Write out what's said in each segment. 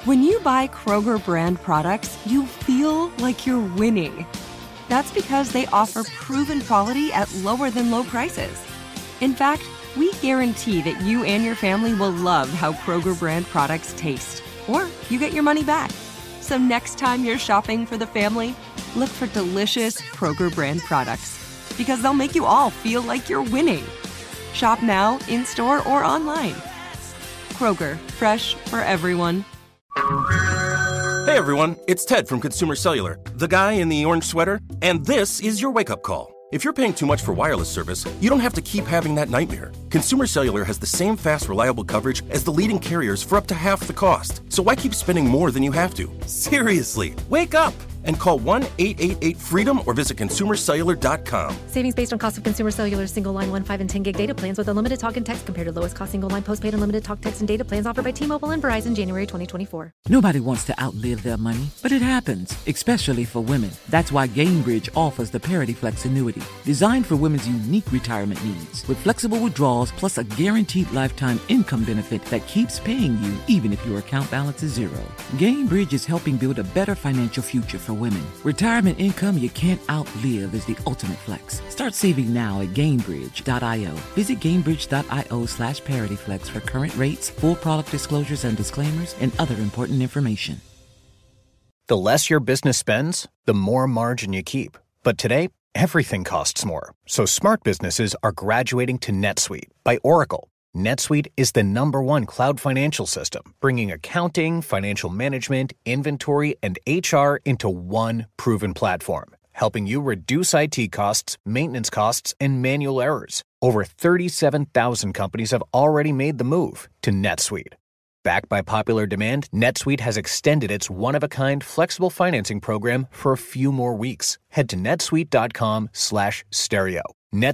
When you buy Kroger brand products, you feel like you're winning. That's because they offer proven quality at lower than low prices. In fact, we guarantee that you and your family will love how Kroger brand products taste, or you get your money back. So next time you're shopping for the family, look for delicious Kroger brand products, because they'll make you all feel like you're winning. Shop now, in-store, or online. Kroger, fresh for everyone. Hey everyone, it's Ted from Consumer Cellular, the guy in the orange sweater, and this is your wake-up call. If you're paying too much for wireless service, you don't have to keep having that nightmare. Consumer Cellular has the same fast, reliable coverage as the leading carriers for up to half the cost. So why keep spending more than you have to? Seriously, wake up and call 1-888-FREEDOM or visit consumercellular.com. Savings based on cost of Consumer Cellular single line 1, 5, and 10 gig data plans with unlimited talk and text compared to lowest cost single line postpaid unlimited talk, text, and data plans offered by T-Mobile and Verizon January 2024. Nobody wants to outlive their money, but it happens, especially for women. That's why Gainbridge offers the Parity Flex annuity, designed for women's unique retirement needs, with flexible withdrawals plus a guaranteed lifetime income benefit that keeps paying you even if your account balance is zero. Gainbridge is helping build a better financial future for women. Retirement income you can't outlive is the ultimate flex. Start saving now at Gainbridge.io. Visit Gainbridge.io/ParityFlex for current rates, full product disclosures and disclaimers, and other important information. The less your business spends, the more margin you keep. But today, everything costs more. So smart businesses are graduating to NetSuite by Oracle. NetSuite is the #1 cloud financial system, bringing accounting, financial management, inventory, and HR into one proven platform, helping you reduce IT costs, maintenance costs, and manual errors. Over 37,000 companies have already made the move to NetSuite. Backed by popular demand, NetSuite has extended its one-of-a-kind flexible financing program for a few more weeks. Head to netsuite.com/stereo.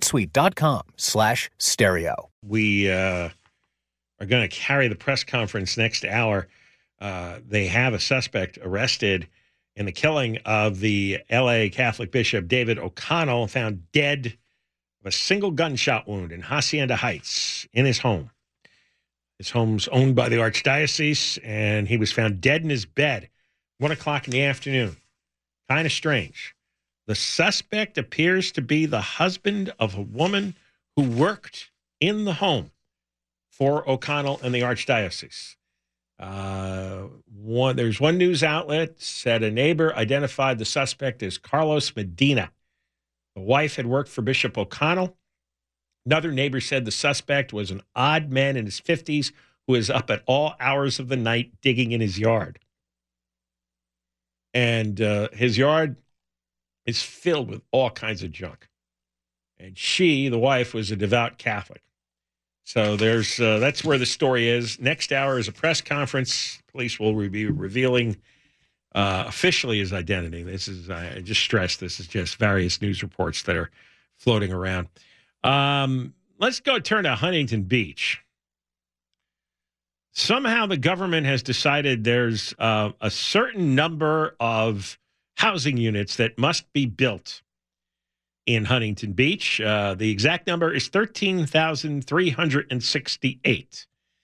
netsuite.com/stereo. We are going to carry the press conference next hour. They have a suspect arrested in the killing of the L.A. Catholic Bishop David O'Connell, found dead of a single gunshot wound in Hacienda Heights in his home. His home's owned by the Archdiocese, and he was found dead in his bed, 1 o'clock in the afternoon. Kind of strange. The suspect appears to be the husband of a woman who worked in the home for O'Connell and the Archdiocese. There's one news outlet said a neighbor identified the suspect as Carlos Medina. The wife had worked for Bishop O'Connell. Another neighbor said the suspect was an odd man in his 50s who was up at all hours of the night digging in his yard. And his yard is filled with all kinds of junk. And she, the wife, was a devout Catholic. So that's where the story is. Next hour is a press conference. Police will be revealing officially his identity. This is, I just stress, this is just various news reports that are floating around. Let's turn to Huntington Beach. Somehow the government has decided there's a certain number of housing units that must be built in Huntington Beach. The exact number is 13,368.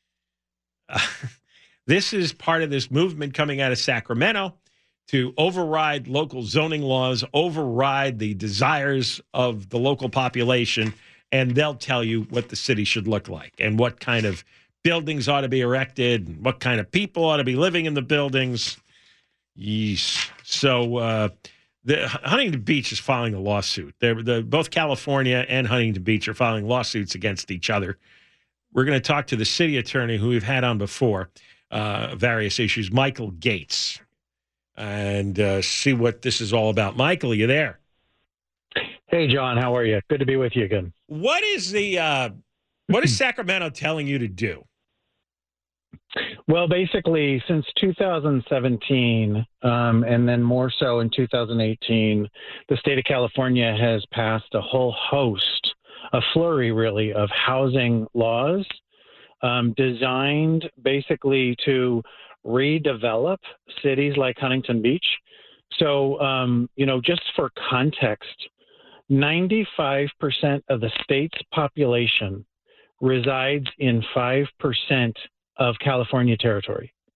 This is part of this movement coming out of Sacramento to override local zoning laws, override the desires of the local population, and they'll tell you what the city should look like and what kind of buildings ought to be erected and what kind of people ought to be living in the buildings. Yeesh. So the Huntington Beach is filing a lawsuit. Both California and Huntington Beach are filing lawsuits against each other. We're going to talk to the city attorney who we've had on before, various issues, Michael Gates, and see what this is all about. Michael, are you there? Hey, John, how are you? Good to be with you again. What is Sacramento telling you to do? Well, basically, since 2017, and then more so in 2018, the state of California has passed a whole host, a flurry really, of housing laws designed basically to redevelop cities like Huntington Beach. So, just for context, 95% of the state's population resides in 5% of California territory.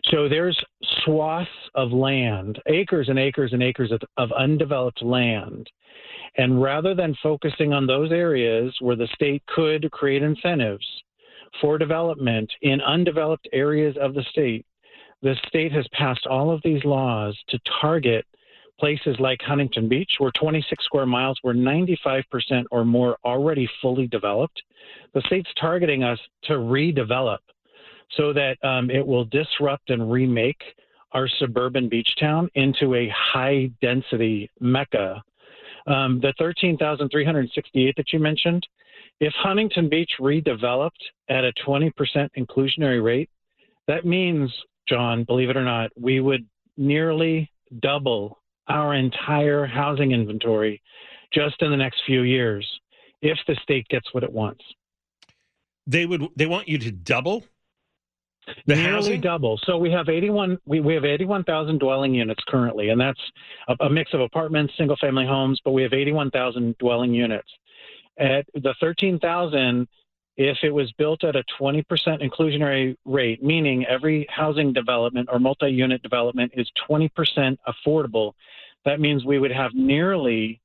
So there's swaths of land, acres and acres and acres of undeveloped land. And rather than focusing on those areas where the state could create incentives for development in undeveloped areas of the state has passed all of these laws to target places like Huntington Beach, where 26 square miles, where 95% or more already fully developed. The state's targeting us to redevelop so that it will disrupt and remake our suburban beach town into a high-density mecca. The 13,368 that you mentioned, if Huntington Beach redeveloped at a 20% inclusionary rate, that means, John, believe it or not, we would nearly double our entire housing inventory just in the next few years if the state gets what it wants. They want you to double the nearly housing? Double. So we have 81,000 dwelling units currently, and that's a mix of apartments, single family homes, but we have 81,000 dwelling units. At the 13,000, if it was built at a 20% inclusionary rate, meaning every housing development or multi-unit development is 20% affordable, that means we would have nearly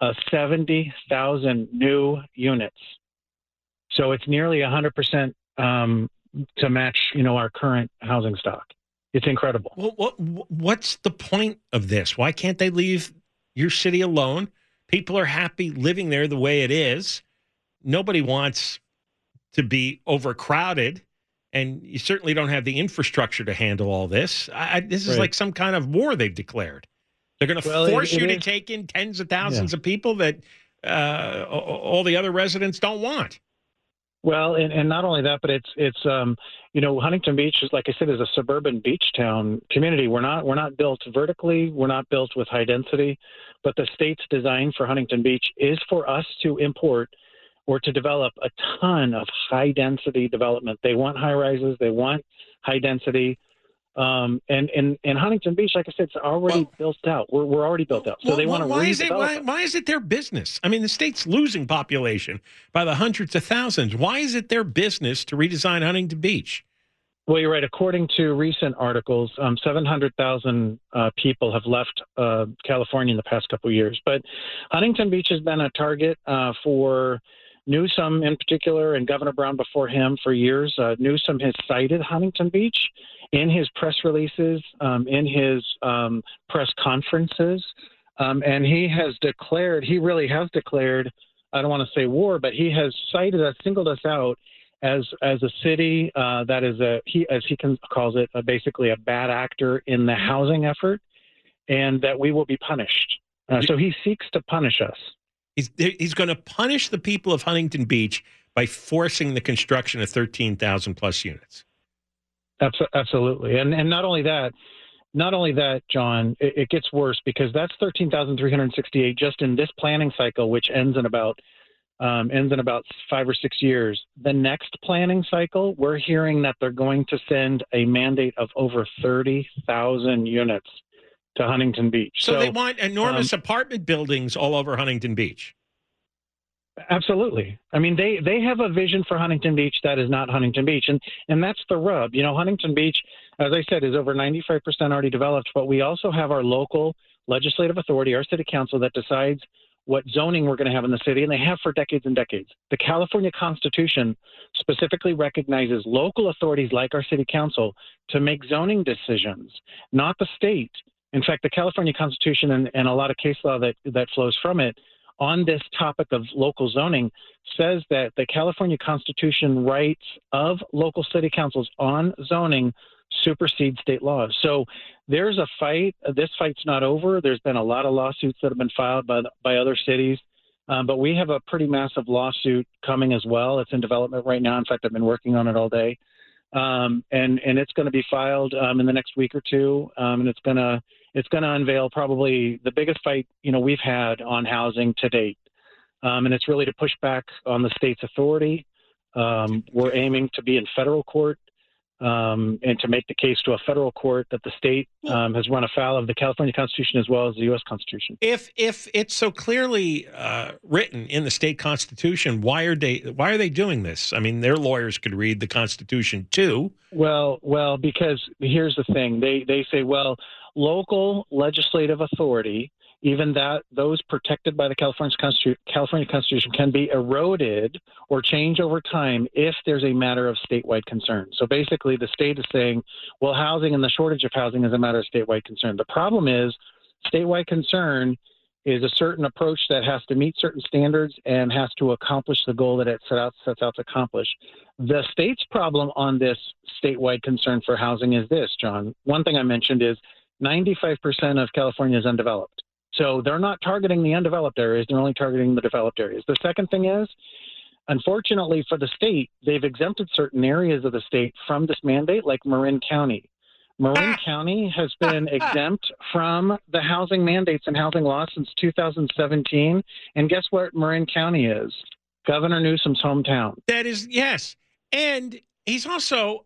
70,000 new units. So it's nearly 100% to match, our current housing stock. It's incredible. Well, what's the point of this? Why can't they leave your city alone? People are happy living there the way it is. Nobody wants to be overcrowded, and you certainly don't have the infrastructure to handle all this. This is like some kind of war they've declared. They're going to force you to take in tens of thousands of people that all the other residents don't want. Well, and not only that, but it's Huntington Beach is, like I said, is a suburban beach town community. We're not built vertically. We're not built with high density, but the state's design for Huntington Beach is for us to import or to develop a ton of high density development. They want high rises. They want high density. And Huntington Beach, like I said, it's already built out. We're already built out. So they want to redevelop. Why is it their business? I mean, the state's losing population by the hundreds of thousands. Why is it their business to redesign Huntington Beach? Well, you're right. According to recent articles, 700,000 people have left California in the past couple of years. But Huntington Beach has been a target for Newsom in particular, and Governor Brown before him for years. Newsom has cited Huntington Beach in his press releases, in his press conferences, and he really has declared, I don't want to say war, but he has cited us, singled us out as a city that is as he calls it, basically a bad actor in the housing effort, and that we will be punished. So he seeks to punish us. He's going to punish the people of Huntington Beach by forcing the construction of 13,000 plus units. Absolutely. And not only that, John, it gets worse because that's 13,368 just in this planning cycle, which ends in about 5 or 6 years. The next planning cycle, we're hearing that they're going to send a mandate of over 30,000 units to Huntington Beach. So they want enormous apartment buildings all over Huntington Beach. Absolutely. I mean, they have a vision for Huntington Beach that is not Huntington Beach. And that's the rub. Huntington Beach, as I said, is over 95% already developed, but we also have our local legislative authority, our city council, that decides what zoning we're going to have in the city, and they have for decades and decades. The California Constitution specifically recognizes local authorities like our city council to make zoning decisions, not the state. In fact, the California Constitution and a lot of case law that flows from it on this topic of local zoning says that the California Constitution rights of local city councils on zoning supersede state laws. So there's a fight. This fight's not over. There's been a lot of lawsuits that have been filed by other cities, but we have a pretty massive lawsuit coming as well. It's in development right now. In fact, I've been working on it all day, and it's going to be filed in the next week or two, and it's going to unveil probably the biggest fight we've had on housing to date, and it's really to push back on the state's authority. We're aiming to be in federal court. and to make the case to a federal court that the state has run afoul of the California Constitution as well as the U.S. Constitution. If it's so clearly written in the state constitution, why are they doing this? I mean, their lawyers could read the Constitution too. Well, because here's the thing: they say, well, local legislative authority, even those protected by the California Constitution, can be eroded or changed over time if there's a matter of statewide concern. So basically, the state is saying, well, housing and the shortage of housing is a matter of statewide concern. The problem is, statewide concern is a certain approach that has to meet certain standards and has to accomplish the goal that it sets out to accomplish. The state's problem on this statewide concern for housing is this, John. One thing I mentioned is 95% of California is undeveloped. So they're not targeting the undeveloped areas. They're only targeting the developed areas. The second thing is, unfortunately for the state, they've exempted certain areas of the state from this mandate, like Marin County. Marin County has been exempt from the housing mandates and housing laws since 2017. And guess what Marin County is? Governor Newsom's hometown. That is, yes. And he's also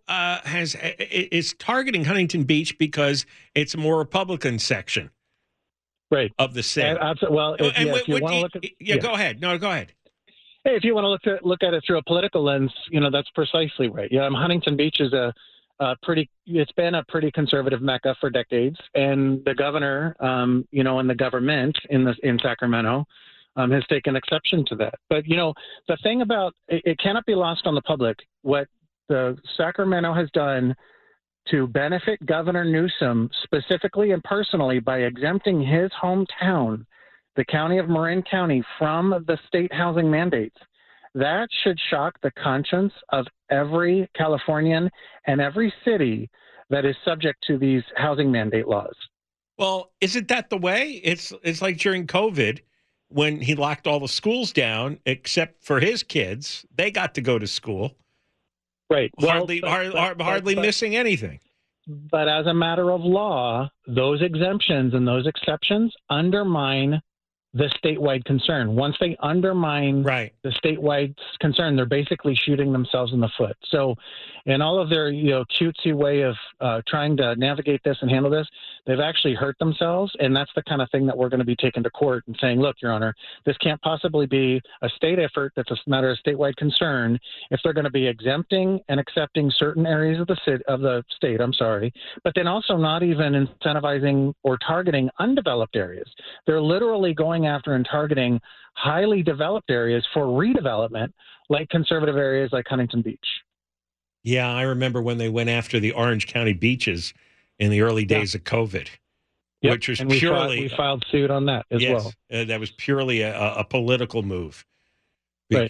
is targeting Huntington Beach because it's a more Republican section. Right. Of the state. Well, go ahead. No, go ahead. Hey, if you want to look at it through a political lens, that's precisely right. Yeah, Huntington Beach is it's been a pretty conservative mecca for decades, and the governor, and the government in Sacramento has taken exception to that. But the thing about it cannot be lost on the public what the Sacramento has done to benefit Governor Newsom specifically and personally by exempting his hometown, the county of Marin County, from the state housing mandates. That should shock the conscience of every Californian and every city that is subject to these housing mandate laws. Well, isn't that the way? It's like during COVID when he locked all the schools down except for his kids. They got to go to school. Right. Hardly missing anything. But as a matter of law, those exemptions and those exceptions undermine the statewide concern. Once they undermine the statewide concern, they're basically shooting themselves in the foot. So in all of their cutesy way of trying to navigate this and handle this, they've actually hurt themselves. And that's the kind of thing that we're going to be taking to court and saying, look, Your Honor, this can't possibly be a state effort that's a matter of statewide concern if they're going to be exempting and accepting certain areas of the state, but then also not even incentivizing or targeting undeveloped areas. They're literally going after and targeting highly developed areas for redevelopment, like conservative areas like Huntington Beach. Yeah, I remember when they went after the Orange County beaches in the early days of COVID, which was purely... We filed suit on that as well. That was purely a political move. Right.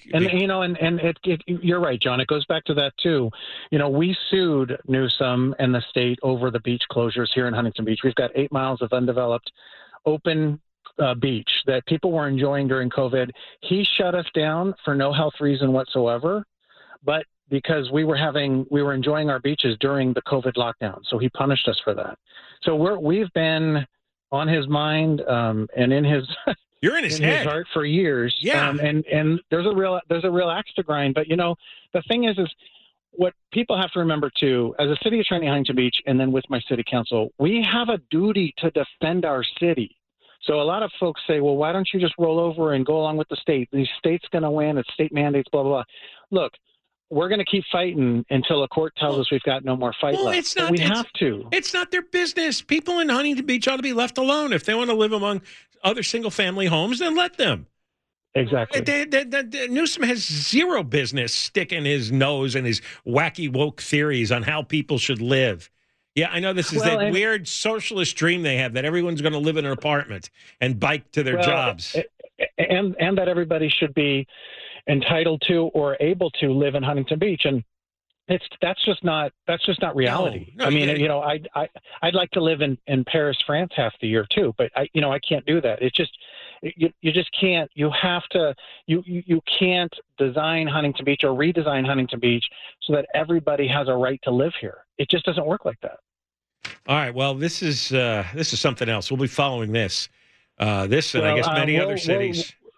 You're right, John. It goes back to that, too. We sued Newsom and the state over the beach closures here in Huntington Beach. We've got 8 miles of undeveloped open beach that people were enjoying during COVID. He shut us down for no health reason whatsoever, but because we were enjoying our beaches during the COVID lockdown. So he punished us for that. So we've been on his mind and in his You're in his head. His heart for years. Yeah. And there's a real axe to grind. But the thing is what people have to remember too, as a city attorney in Huntington Beach, and then with my city council, we have a duty to defend our city. So a lot of folks say, well, why don't you just roll over and go along with the state? The state's going to win. It's state mandates, blah, blah, blah. Look, we're going to keep fighting until a court tells us we've got no more fight left. We have to. It's not their business. People in Huntington Beach ought to be left alone. If they want to live among other single-family homes, then let them. Exactly. Newsom has zero business sticking his nose in his wacky woke theories on how people should live. Yeah, I know this is that weird socialist dream they have that everyone's going to live in an apartment and bike to their jobs. And that everybody should be entitled to or able to live in Huntington Beach. And that's just not reality. No, I mean, I'd like to live in Paris, France half the year too, but I can't do that. It's just, you just can't. You have to. You can't design Huntington Beach or redesign Huntington Beach so that everybody has a right to live here. It just doesn't work like that. All right. Well, this is something else. We'll be following this. And I guess many other cities.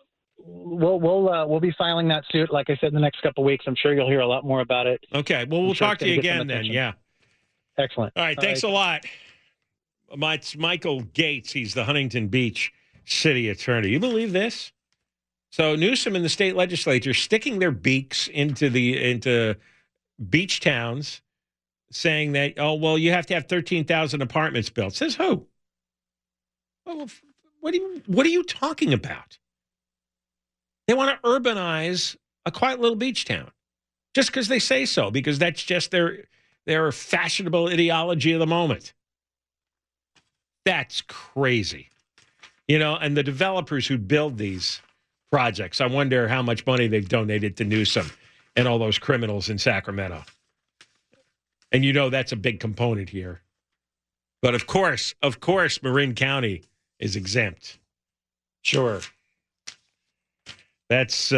we'll be filing that suit, like I said, in the next couple of weeks. I'm sure you'll hear a lot more about it. Okay. Well, we'll talk to you again then. Yeah. Excellent. All right. Thanks a lot. It's Michael Gates. He's the Huntington Beach city attorney. You believe this? So Newsom and the state legislature sticking their beaks into beach towns, saying that, oh, well, you have to have 13,000 apartments built. Says who? Well, what are you talking about? They want to urbanize a quiet little beach town just because they say so, because that's just their fashionable ideology of the moment. That's crazy. And the developers who build these projects, I wonder how much money they've donated to Newsom and all those criminals in Sacramento. And that's a big component here. But of course, Marin County is exempt. Sure. That's,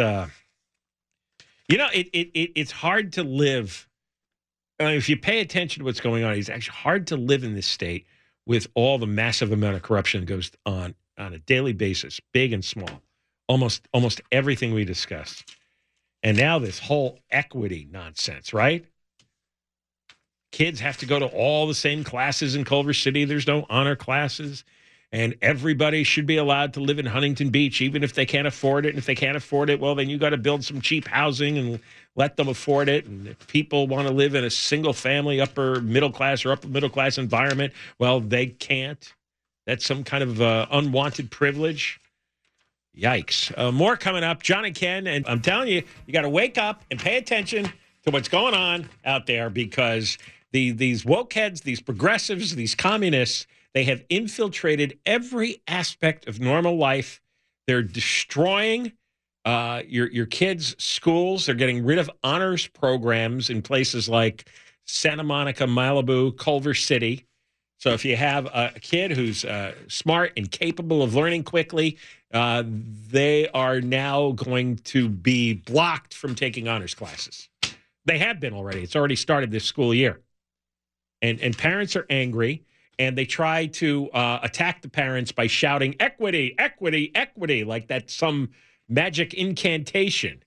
it's hard to live. If you pay attention to what's going on, it's actually hard to live in this state with all the massive amount of corruption that goes on a daily basis, big and small, almost everything we discussed. And now this whole equity nonsense, right? Kids have to go to all the same classes in Culver City. There's no honor classes. And everybody should be allowed to live in Huntington Beach, even if they can't afford it. And if they can't afford it, well, then you got to build some cheap housing and let them afford it. And if people want to live in a single-family upper middle class environment, well, they can't. That's some kind of unwanted privilege. Yikes. More coming up. John and Ken, and I'm telling you, you got to wake up and pay attention to what's going on out there, because these woke heads, these progressives, these communists, they have infiltrated every aspect of normal life. They're destroying your kids' schools. They're getting rid of honors programs in places like Santa Monica, Malibu, Culver City. So if you have a kid who's smart and capable of learning quickly, they are now going to be blocked from taking honors classes. They have been already. It's already started this school year. And parents are angry. And they try to attack the parents by shouting, equity, equity, equity, like that's some magic incantation.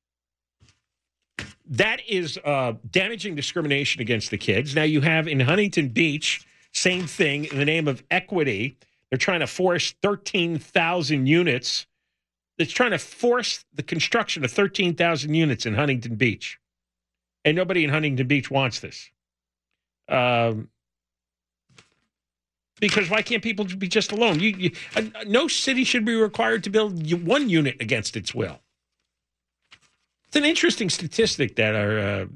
That is damaging discrimination against the kids. Now you have in Huntington Beach, same thing, in the name of equity. They're trying to force 13,000 units. It's trying to force the construction of 13,000 units in Huntington Beach. And nobody in Huntington Beach wants this. Because why can't people be just alone? No city should be required to build one unit against its will. It's an interesting statistic that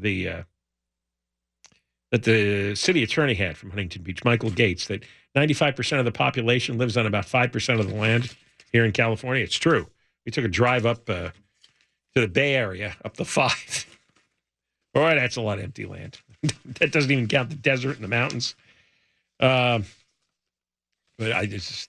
that the city attorney had from Huntington Beach, Michael Gates, that 95% of the population lives on about 5% of the land here in California. It's true. We took a drive up to the Bay Area, up the 5. Boy, that's a lot of empty land. That doesn't even count the desert and the mountains. But I just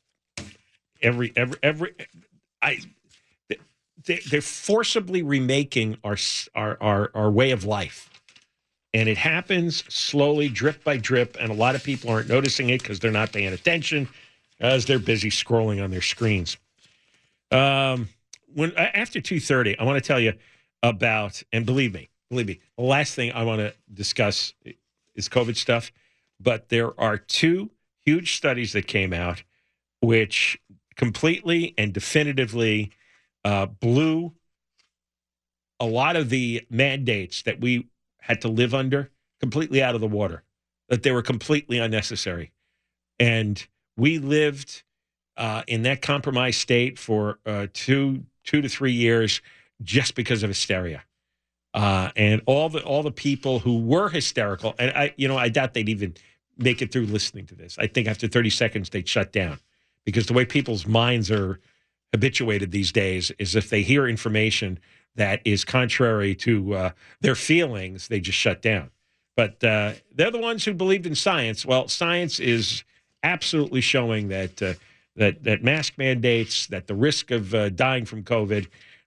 they're forcibly remaking our way of life, and it happens slowly, drip by drip. And a lot of people aren't noticing it because they're not paying attention, as they're busy scrolling on their screens. After 2:30, I want to tell you about, and believe me, the last thing I want to discuss is COVID stuff. But there are 2 huge studies that came out which completely and definitively blew a lot of the mandates that we had to live under completely out of the water, that they were completely unnecessary. And we lived in that compromised state for 2 to 3 years just because of hysteria. And all the people who were hysterical, and I doubt they'd even make it through listening to this. I think after 30 seconds, they'd shut down, because the way people's minds are habituated these days is if they hear information that is contrary to their feelings, they just shut down. But they're the ones who believed in science. Well, science is absolutely showing that that mask mandates, that the risk of dying from COVID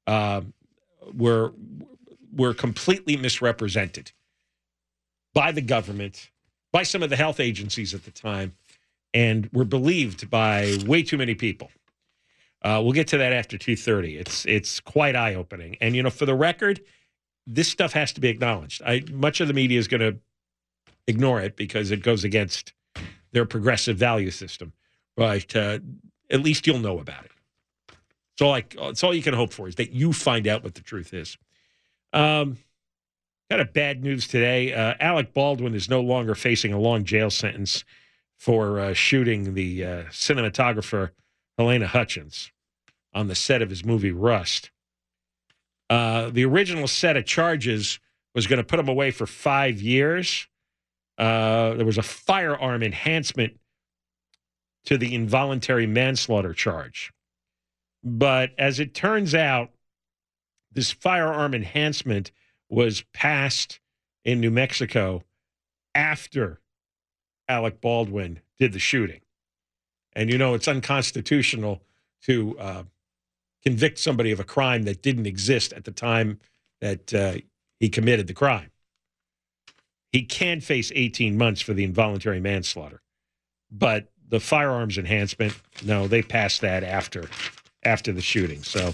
were completely misrepresented by the government, by some of the health agencies at the time, and were believed by way too many people. We'll get to that after 2:30. It's quite eye-opening. And, for the record, this stuff has to be acknowledged. Much of the media is going to ignore it because it goes against their progressive value system. But at least you'll know about it. It's all you can hope for is that you find out what the truth is. Kind of bad news today. Alec Baldwin is no longer facing a long jail sentence for shooting the cinematographer Helena Hutchins on the set of his movie Rust. The original set of charges was going to put him away for 5 years. There was a firearm enhancement to the involuntary manslaughter charge. But as it turns out, this firearm enhancement was passed in New Mexico after Alec Baldwin did the shooting. And it's unconstitutional to convict somebody of a crime that didn't exist at the time that he committed the crime. He can face 18 months for the involuntary manslaughter. But the firearms enhancement, no, they passed that after the shooting. So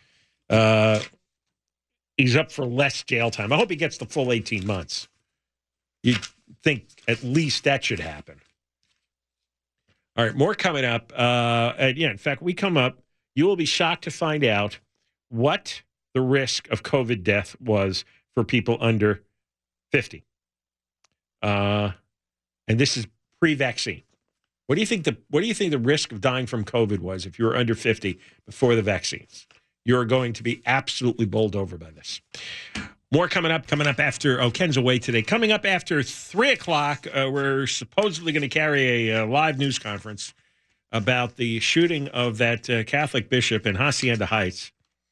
he's up for less jail time. I hope he gets the full 18 months. You'd think at least that should happen. All right, more coming up. In fact, we come up, you will be shocked to find out what the risk of COVID death was for people under 50. And this is pre-vaccine. What do you think the risk of dying from COVID was if you were under 50 before the vaccines? You're going to be absolutely bowled over by this. More coming up after, Ken's away today. Coming up after 3 o'clock, we're supposedly going to carry a live news conference about the shooting of that Catholic bishop in Hacienda Heights.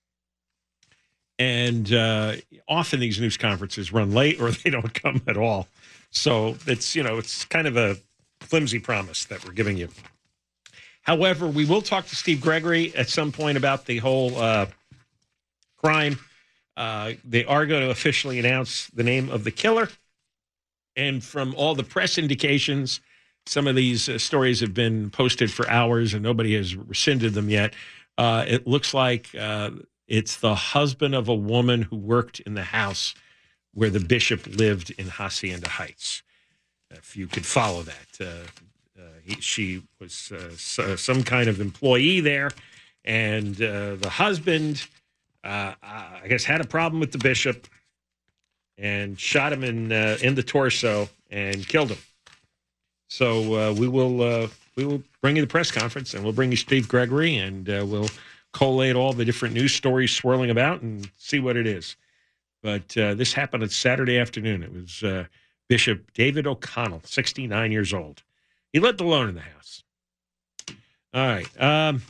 And often these news conferences run late or they don't come at all. So it's kind of a flimsy promise that we're giving you. However, we will talk to Steve Gregory at some point about the whole crime. They are going to officially announce the name of the killer. And from all the press indications, some of these stories have been posted for hours and nobody has rescinded them yet. It looks like it's the husband of a woman who worked in the house where the bishop lived in Hacienda Heights. If you could follow that. She was some kind of employee there, and the husband, I guess, had a problem with the bishop and shot him in the torso and killed him. So we will bring you the press conference, and we'll bring you Steve Gregory, and we'll collate all the different news stories swirling about and see what it is. But this happened on Saturday afternoon. It was Bishop David O'Connell, 69 years old. He lived alone in the house. All right. Let's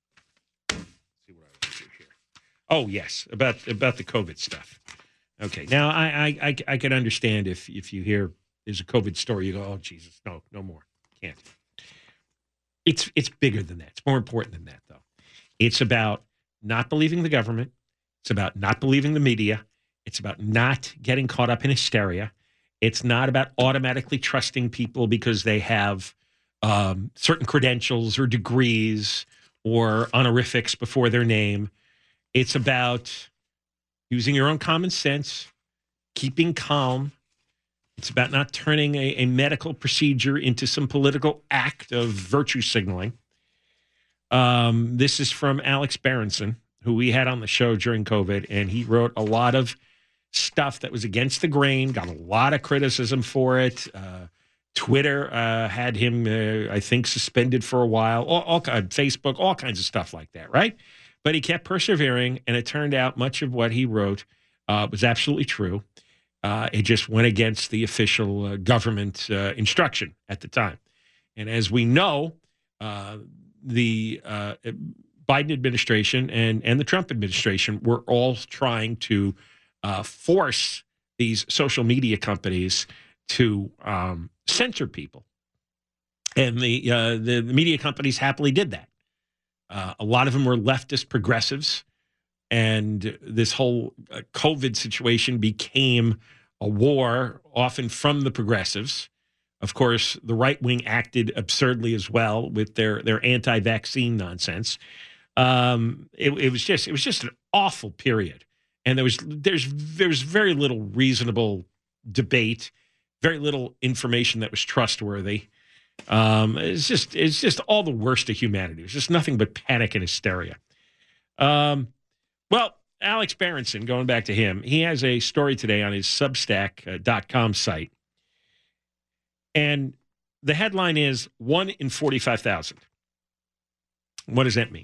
see what I want to do here. Oh, yes, about the COVID stuff. Okay. Now, I can understand if you hear there's a COVID story, you go, oh, Jesus, no more. Can't. It's bigger than that. It's more important than that, though. It's about not believing the government. It's about not believing the media. It's about not getting caught up in hysteria. It's not about automatically trusting people because they have certain credentials or degrees or honorifics before their name. It's about using your own common sense, keeping calm. It's about not turning a medical procedure into some political act of virtue signaling. This is from Alex Berenson, who we had on the show during COVID, and he wrote a lot of stuff that was against the grain, got a lot of criticism for it. Twitter had him, I think, suspended for a while, Facebook, all kinds of stuff like that, right? But he kept persevering, and it turned out much of what he wrote was absolutely true. It just went against the official government instruction at the time. And as we know, the Biden administration and the Trump administration were all trying to force these social media companies to censor people. And the media companies happily did that. A lot of them were leftist progressives. And this whole COVID situation became a war, often from the progressives. Of course, the right wing acted absurdly as well with their anti-vaccine nonsense. It was just an awful period, and there's very little reasonable debate, very little information that was trustworthy. It's just all the worst of humanity. It's just nothing but panic and hysteria. Well, Alex Berenson, going back to him, he has a story today on his Substack.com site, and the headline is 1 in 45,000. What does that mean?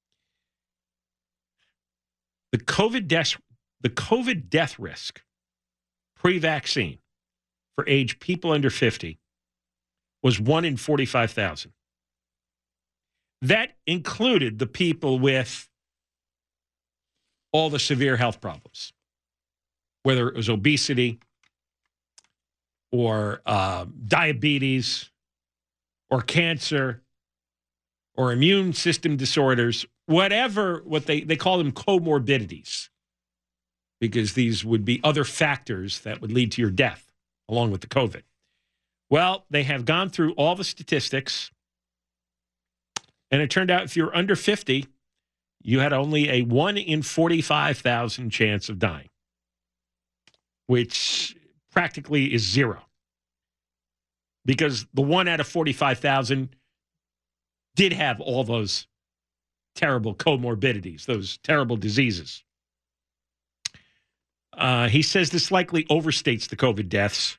The COVID death risk pre-vaccine for age people under 50 was 1 in 45,000. That included the people with all the severe health problems, whether it was obesity or diabetes or cancer or immune system disorders, whatever, what they call them comorbidities, because these would be other factors that would lead to your death along with the COVID. Well, they have gone through all the statistics, and it turned out if you're under 50, you had only a 1 in 45,000 chance of dying, which practically is zero, because the 1 out of 45,000 did have all those terrible comorbidities, those terrible diseases. He says this likely overstates the COVID deaths,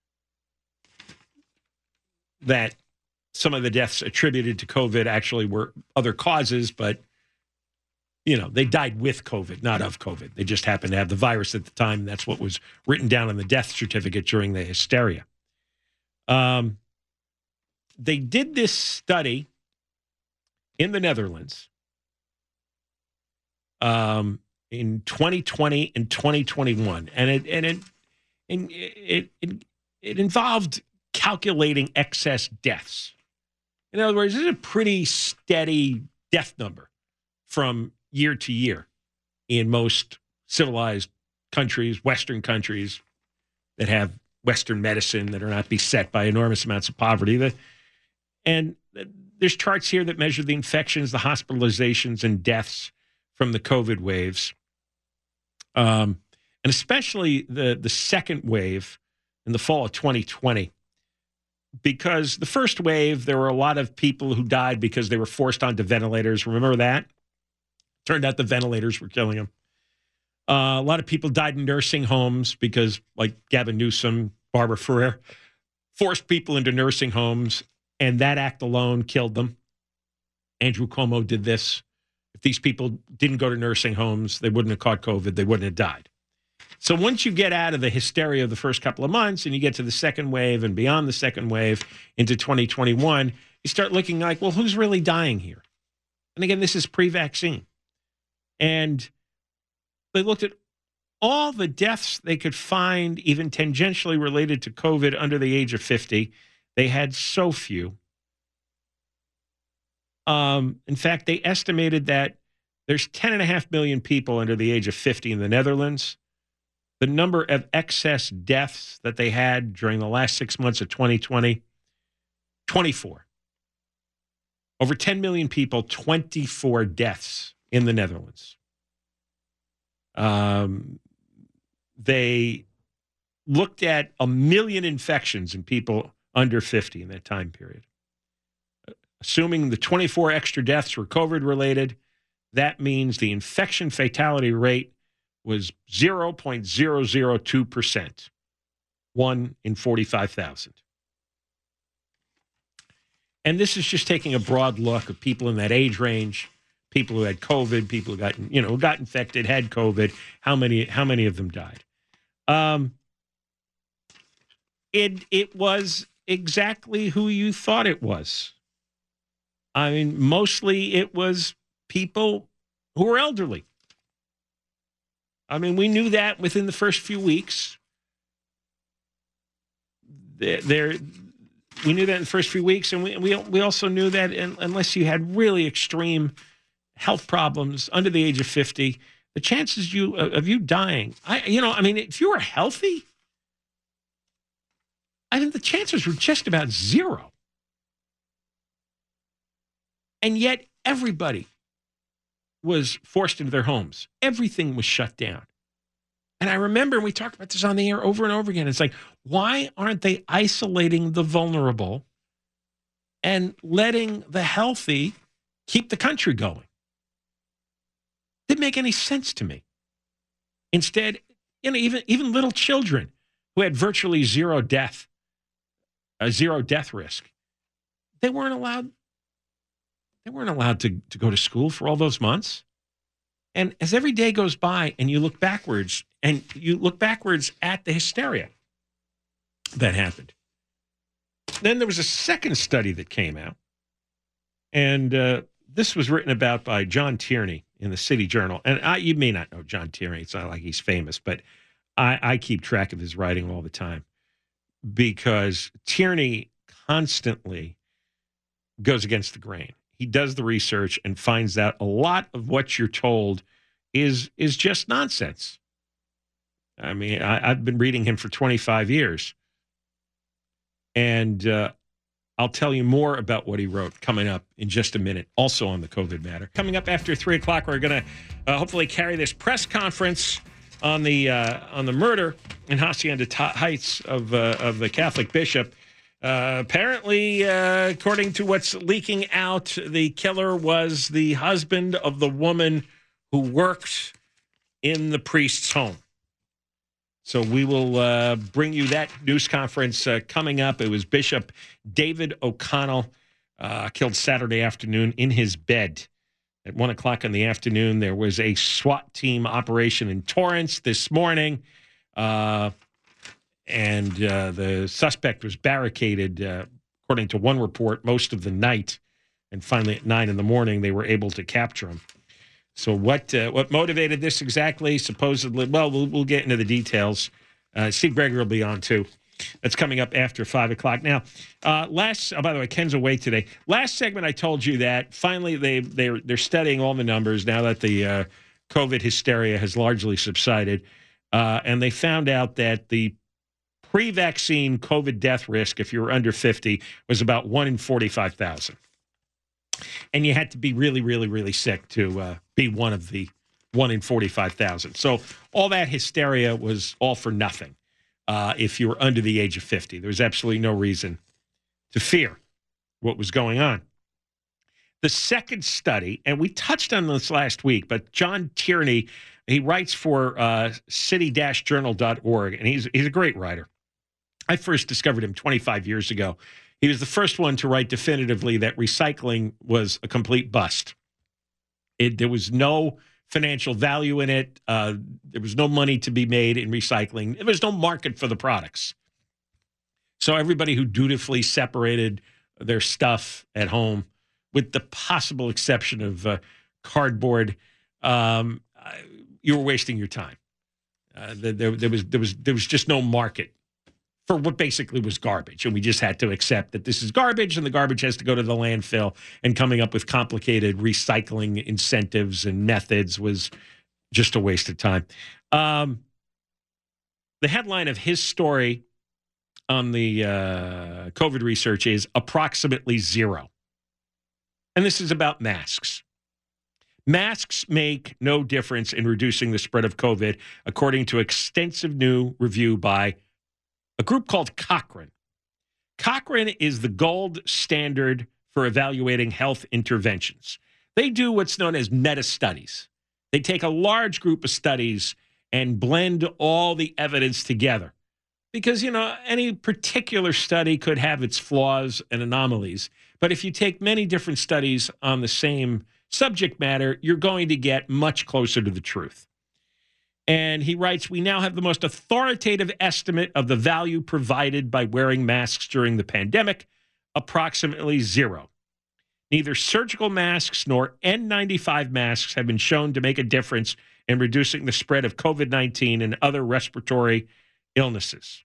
that some of the deaths attributed to COVID actually were other causes, but, they died with COVID, not of COVID. They just happened to have the virus at the time. And that's what was written down on the death certificate during the hysteria. They did this study in the Netherlands in 2020 and 2021, and it involved calculating excess deaths. In other words, this is a pretty steady death number from year to year in most civilized countries, Western countries that have Western medicine, that are not beset by enormous amounts of poverty. And there's charts here that measure the infections, the hospitalizations, and deaths from the COVID waves, and especially the second wave in the fall of 2020. Because the first wave, there were a lot of people who died because they were forced onto ventilators. Remember that? Turned out the ventilators were killing them. A lot of people died in nursing homes because, like Gavin Newsom, Barbara Ferrer, forced people into nursing homes, and that act alone killed them. Andrew Cuomo did this. If these people didn't go to nursing homes, they wouldn't have caught COVID. They wouldn't have died. So once you get out of the hysteria of the first couple of months and you get to the second wave and beyond the second wave into 2021, you start looking like, well, who's really dying here? And again, this is pre-vaccine. And they looked at all the deaths they could find, even tangentially related to COVID under the age of 50. They had so few. In fact, they estimated that there's 10.5 million people under the age of 50 in the Netherlands. The number of excess deaths that they had during the last 6 months of 2020, 24. Over 10 million people, 24 deaths in the Netherlands. They looked at 1 million infections in people under 50 in that time period. Assuming the 24 extra deaths were COVID-related, that means the infection fatality rate was 0.002%, 1 in 45,000. And this is just taking a broad look of people in that age range, people who had COVID, people who got, who got infected, had COVID. How many of them died? It was exactly who you thought it was. I mean, mostly it was people who were elderly. I mean, we knew that within the first few weeks. We knew that in the first few weeks, and we also knew that unless you had really extreme health problems under the age of 50, the chances of you dying, if you were healthy, I think the chances were just about zero. And yet everybody was forced into their homes. Everything was shut down. And I remember, we talked about this on the air over and over again. It's like, why aren't they isolating the vulnerable and letting the healthy keep the country going? Didn't make any sense to me. Instead, even little children who had virtually zero death risk, they weren't allowed to go to school for all those months. And as every day goes by and you look backwards at the hysteria that happened. Then there was a second study that came out, and this was written about by John Tierney in the City Journal. And you may not know John Tierney. It's not like he's famous, but I keep track of his writing all the time because Tierney constantly goes against the grain. He does the research and finds out a lot of what you're told is just nonsense. I mean, I've been reading him for 25 years. And I'll tell you more about what he wrote coming up in just a minute, also on the COVID matter. Coming up after 3 o'clock, we're going to hopefully carry this press conference on the murder in Hacienda Heights of the Catholic bishop. Apparently, according to what's leaking out, the killer was the husband of the woman who worked in the priest's home. So we will bring you that news conference coming up. It was Bishop David O'Connell, killed Saturday afternoon in his bed. At 1 o'clock in the afternoon, there was a SWAT team operation in Torrance this morning. And the suspect was barricaded, according to one report, most of the night. And finally, at 9 in the morning, they were able to capture him. So what motivated this exactly? Supposedly, well, we'll get into the details. Steve Gregory will be on, too. That's coming up after 5 o'clock. Now, by the way, Ken's away today. Last segment, I told you that finally they're studying all the numbers now that the COVID hysteria has largely subsided. And they found out that the pre-vaccine COVID death risk, if you were under 50, was about 1 in 45,000. And you had to be really, really, really sick to be one of the 1 in 45,000. So all that hysteria was all for nothing if you were under the age of 50. There was absolutely no reason to fear what was going on. The second study, and we touched on this last week, but John Tierney, he writes for city-journal.org, and he's a great writer. I first discovered him 25 years ago. He was the first one to write definitively that recycling was a complete bust. There was no financial value in it. There was no money to be made in recycling. There was no market for the products. So everybody who dutifully separated their stuff at home, with the possible exception of cardboard, you were wasting your time. There was just no market for what basically was garbage. And we just had to accept that this is garbage and the garbage has to go to the landfill, and coming up with complicated recycling incentives and methods was just a waste of time. The headline of his story on the COVID research is approximately zero. And this is about masks. Masks make no difference in reducing the spread of COVID, according to extensive new review by a group called Cochrane. Cochrane is the gold standard for evaluating health interventions. They do what's known as meta-studies. They take a large group of studies and blend all the evidence together. Because, any particular study could have its flaws and anomalies. But if you take many different studies on the same subject matter, you're going to get much closer to the truth. And he writes, we now have the most authoritative estimate of the value provided by wearing masks during the pandemic, approximately zero. Neither surgical masks nor N95 masks have been shown to make a difference in reducing the spread of COVID-19 and other respiratory illnesses.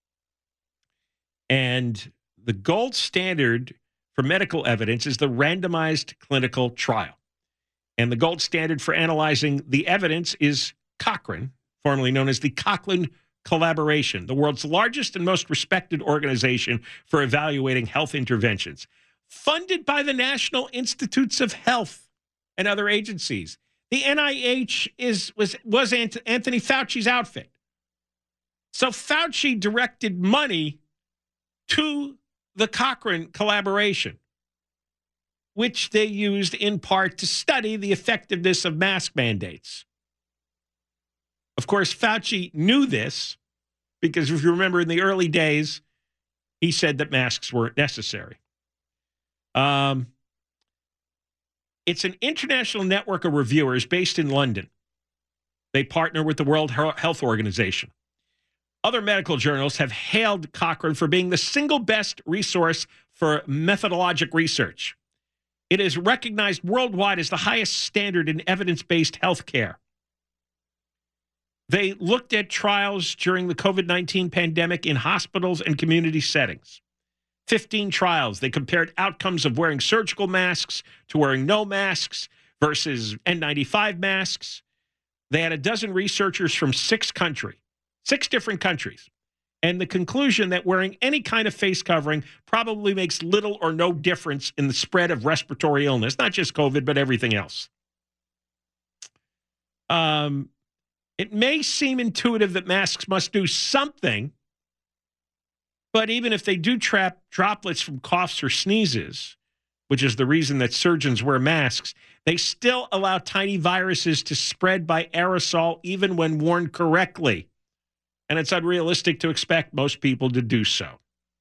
And the gold standard for medical evidence is the randomized clinical trial. And the gold standard for analyzing the evidence is Cochrane, formerly known as the Cochrane Collaboration, the world's largest and most respected organization for evaluating health interventions, funded by the National Institutes of Health and other agencies. The NIH was Anthony Fauci's outfit. So Fauci directed money to the Cochrane collaboration, which they used in part to study the effectiveness of mask mandates. Of course, Fauci knew this because if you remember in the early days, he said that masks weren't necessary. It's an international network of reviewers based in London. They partner with the World Health Organization. Other medical journals have hailed Cochrane for being the single best resource for methodologic research. It is recognized worldwide as the highest standard in evidence-based healthcare. They looked at trials during the COVID-19 pandemic in hospitals and community settings. 15 trials. They compared outcomes of wearing surgical masks to wearing no masks versus N95 masks. They had a dozen researchers from 6 different countries. And the conclusion that wearing any kind of face covering probably makes little or no difference in the spread of respiratory illness, not just COVID, but everything else. It may seem intuitive that masks must do something, but even if they do trap droplets from coughs or sneezes, which is the reason that surgeons wear masks, they still allow tiny viruses to spread by aerosol even when worn correctly. And it's unrealistic to expect most people to do so.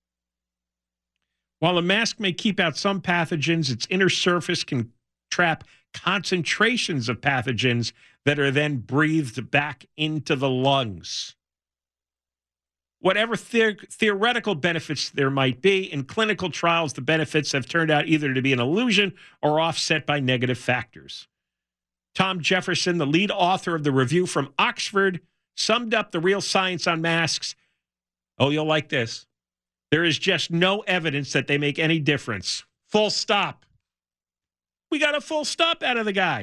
While a mask may keep out some pathogens, its inner surface can trap concentrations of pathogens that are then breathed back into the lungs. Whatever theoretical benefits there might be, in clinical trials, the benefits have turned out either to be an illusion or offset by negative factors. Tom Jefferson, the lead author of the review from Oxford, summed up the real science on masks. Oh, you'll like this. There is just no evidence that they make any difference. Full stop. We got a full stop out of the guy.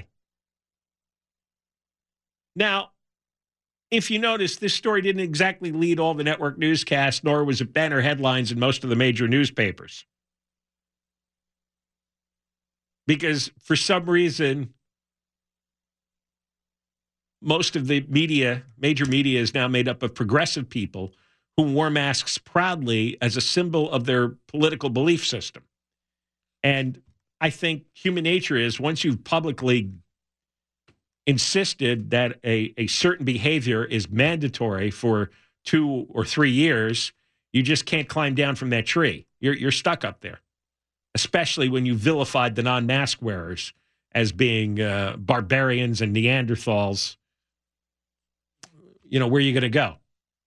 Now, if you notice, this story didn't exactly lead all the network newscasts, nor was it banner headlines in most of the major newspapers. Because for some reason, most of the media, major media, is now made up of progressive people who wore masks proudly as a symbol of their political belief system. And I think human nature is, once you've publicly insisted that a certain behavior is mandatory for 2 or 3 years, you just can't climb down from that tree. You're stuck up there, especially when you vilified the non-mask wearers as being barbarians and Neanderthals. You know, where are you going to go?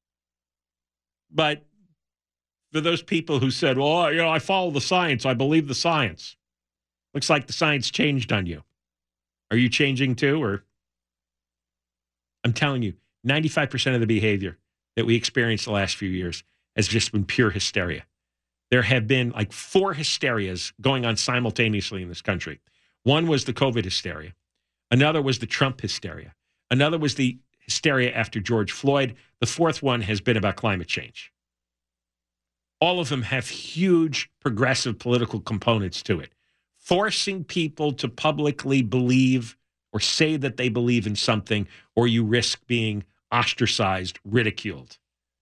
But for those people who said, well, you know, I follow the science, I believe the science. Looks like the science changed on you. Are you changing too? Or I'm telling you, 95% of the behavior that we experienced the last few years has just been pure hysteria. There have been like 4 hysterias going on simultaneously in this country. One was the COVID hysteria. Another was the Trump hysteria. Another was the hysteria after George Floyd. The 4th one has been about climate change. All of them have huge progressive political components to it, forcing people to publicly believe or say that they believe in something, or you risk being ostracized, ridiculed.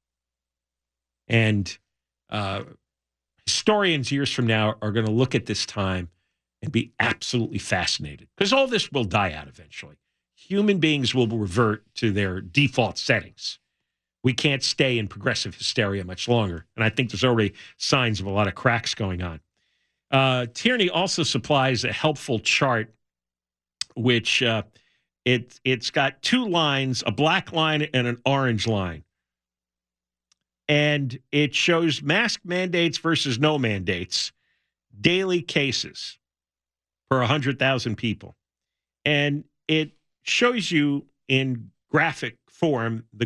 And historians years from now are going to look at this time and be absolutely fascinated, because all this will die out eventually. Human beings will revert to their default settings. We can't stay in progressive hysteria much longer. And I think there's already signs of a lot of cracks going on. Tierney also supplies a helpful chart, which it's got 2 lines, a black line and an orange line. And it shows mask mandates versus no mandates, daily cases per 100,000 people. And it shows you in graphic form the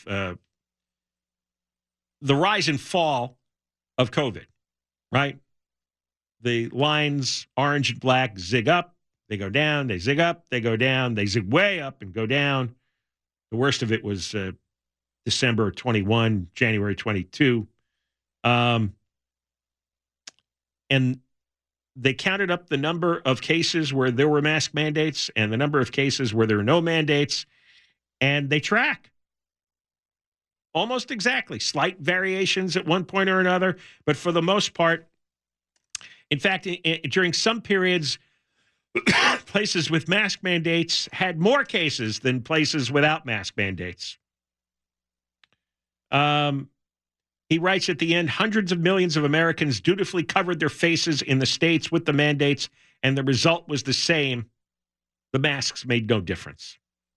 rise and fall of COVID, right? The lines, orange and black, zig up, they go down, they zig up, they go down, they zig way up and go down. The worst of it was December 21, January 22. And they counted up the number of cases where there were mask mandates and the number of cases where there were no mandates, and they track almost exactly. Slight variations at one point or another, but for the most part, in fact, during some periods, places with mask mandates had more cases than places without mask mandates. He writes at the end, hundreds of millions of Americans dutifully covered their faces in the states with the mandates, and the result was the same. The masks made no difference.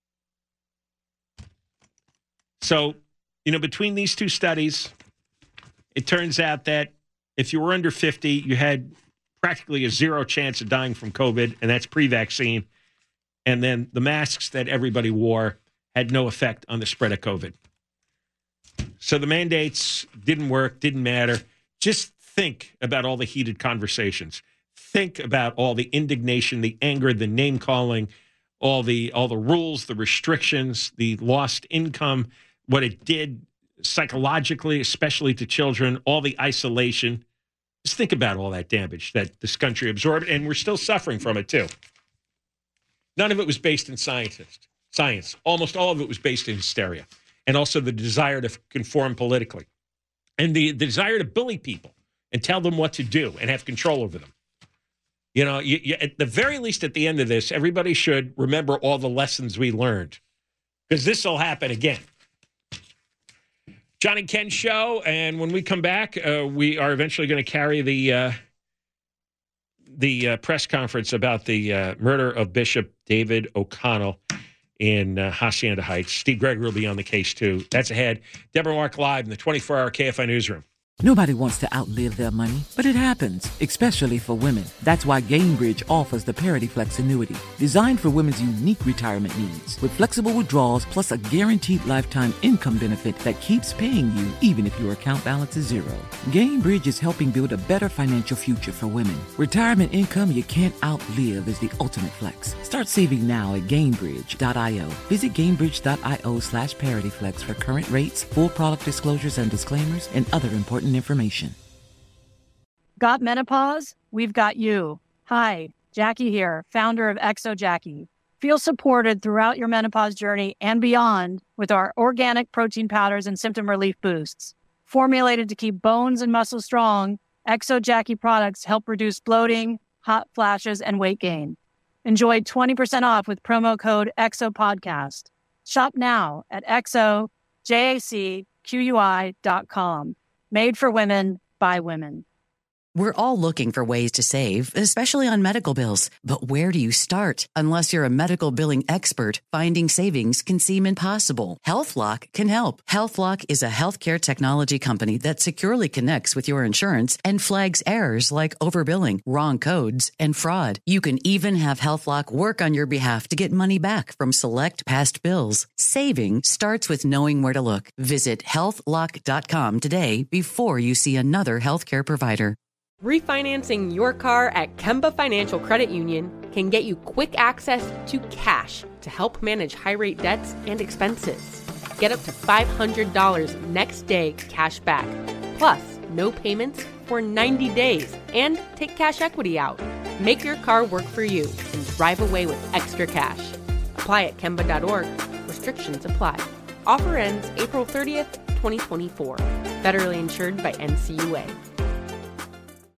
So, between these two studies, it turns out that if you were under 50, you had practically a zero chance of dying from COVID, and that's pre-vaccine. And then the masks that everybody wore had no effect on the spread of COVID. So the mandates didn't work, didn't matter. Just think about all the heated conversations. Think about all the indignation, the anger, the name-calling, all the rules, the restrictions, the lost income, what it did psychologically, especially to children, all the isolation. Just think about all that damage that this country absorbed, and we're still suffering from it, too. None of it was based in science. Almost all of it was based in hysteria, and also the desire to conform politically, and the desire to bully people and tell them what to do and have control over them. At the very least, at the end of this, everybody should remember all the lessons we learned, because this will happen again. John and Ken show, and when we come back, we are eventually going to carry the press conference about the murder of Bishop David O'Connell in Hacienda Heights. Steve Gregory will be on the case, too. That's ahead. Deborah Mark live in the 24-hour KFI newsroom. Nobody wants to outlive their money, but it happens, especially for women. That's why Gainbridge offers the Parity Flex annuity, designed for women's unique retirement needs, with flexible withdrawals plus a guaranteed lifetime income benefit that keeps paying you even if your account balance is zero. Gainbridge is helping build a better financial future for women. Retirement income you can't outlive is the ultimate flex. Start saving now at Gainbridge.io. Visit Gainbridge.io/ParityFlex for current rates, full product disclosures and disclaimers, and other important information. Got menopause? We've got you. Hi, Jackie here, founder of Exo Jackie. Feel supported throughout your menopause journey and beyond with our organic protein powders and symptom relief boosts. Formulated to keep bones and muscles strong, Exo Jackie products help reduce bloating, hot flashes, and weight gain. Enjoy 20% off with promo code EXOPODCAST. Shop now at exojacqui.com. Made for women, by women. We're all looking for ways to save, especially on medical bills. But where do you start? Unless you're a medical billing expert, finding savings can seem impossible. HealthLock can help. HealthLock is a healthcare technology company that securely connects with your insurance and flags errors like overbilling, wrong codes, and fraud. You can even have HealthLock work on your behalf to get money back from select past bills. Saving starts with knowing where to look. Visit healthlock.com today before you see another healthcare provider. Refinancing your car at Kemba Financial Credit Union can get you quick access to cash to help manage high-rate debts and expenses. Get up to $500 next day cash back, plus no payments for 90 days, and take cash equity out. Make your car work for you and drive away with extra cash. Apply at Kemba.org. Restrictions apply. Offer ends April 30th, 2024. Federally insured by NCUA.